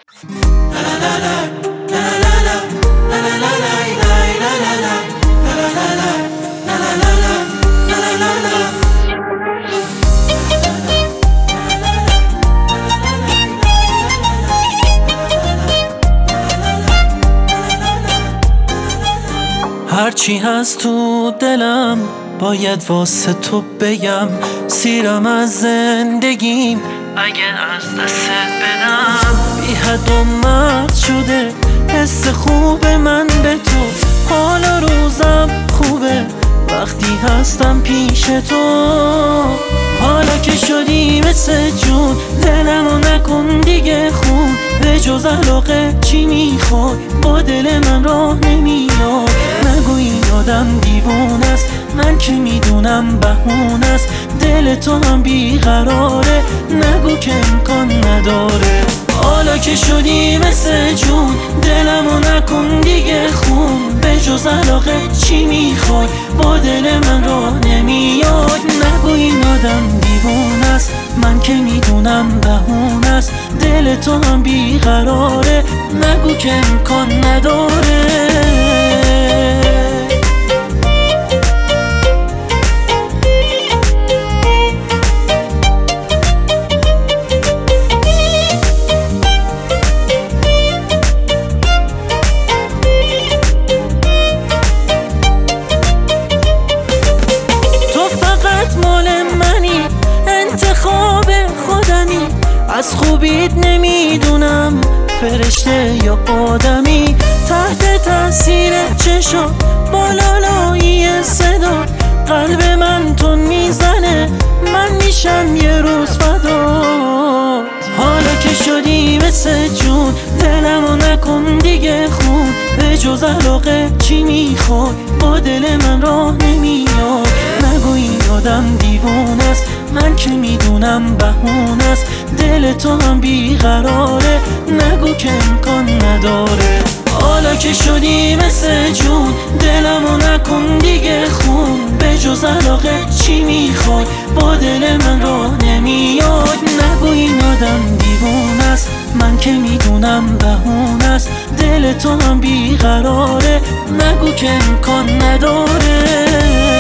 هرچی هست تو دلم باید واسه تو بگم، سیرم از زندگیم اگه از دستت بدم. بی حد و مرد شده حس خوب من به تو، حالا روزم خوبه وقتی هستم پیش تو. حالا که شدی مثل جون دلمو نکن دیگه خون، به جز علاقه چی میخوای با دل من راه نمیای. نگو این آدم دیوونه است، من که میدونم بهونه است، دل تو هم بیقراره، نگو که امکان نداره. حالا که شدی مثل جون دلمو نکن دیگه خون، به جز علاقه چی میخوای با دل من راه نمیای. نگو این آدم دیوونه است، من که میدونم بهونه است، دل تو هم بیقراره، نگو که امکان نداره. مال منی انتخاب خودمی، از خوبیت نمیدونم فرشته یا آدمی. تحت تاثیر چشم بالالایی صدا قلب من تون میزنه، من میشم یه روز فدات. حالا که شدی مثل جون دلمو نکن دیگه خون، به جز علاقه چی میخوای با دل من راه نمیای. نگو این آدم دیوونه است، من که میدونم بهونه است، دل تو هم بیقراره، نگو که امکان نداره. حالا که شدی مثل جون دلمو نکن دیگه خون، به جز علاقه چی میخوای با دل من راه نمیاد. نگو این آدم دیوونه است، من که میدونم بهونه است، دل تو هم بیقراره، نگو که امکان نداره.